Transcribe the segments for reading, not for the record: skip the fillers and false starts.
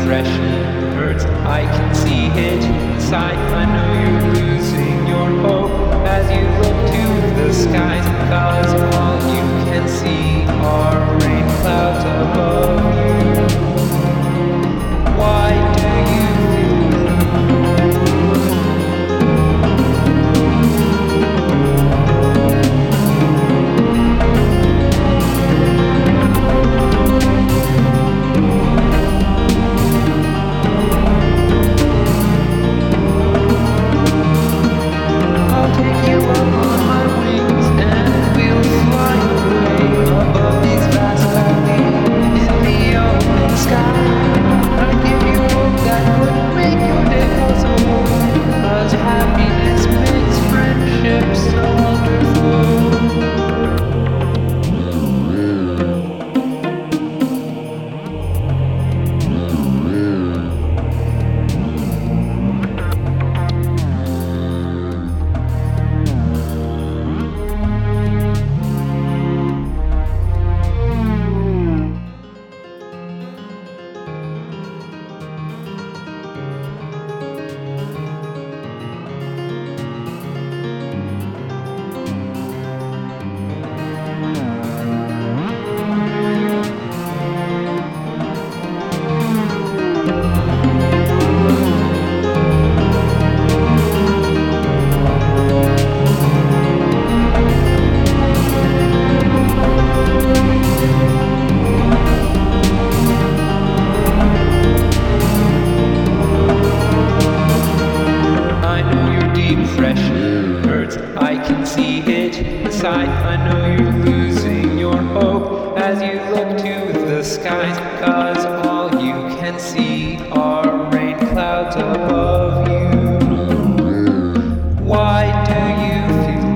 depression hurts. I can see it inside. I know you're losing your hope as you look to the skies, 'cause all you can see are rain clouds above you. Why do you feel depression hurts. I can see it inside. I know you're losing your hope as you look to the skies, 'cause all you can see are rain clouds above you. Why do you feel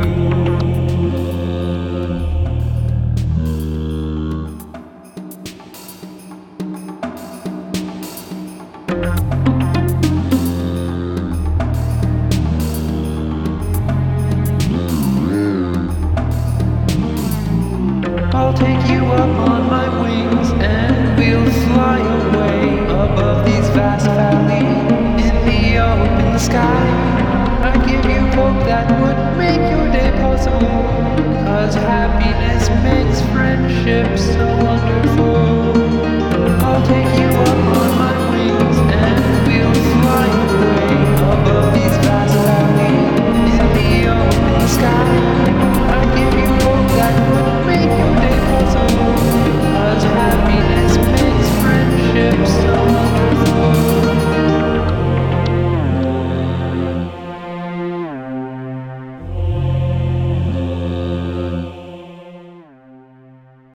I'll take you up on my wings and we'll fly away above these vast valleys in the open sky. I give you hope that would make your day possible, 'cause happiness makes friendship so wonderful. I'll take you up on my wings and we'll fly away above these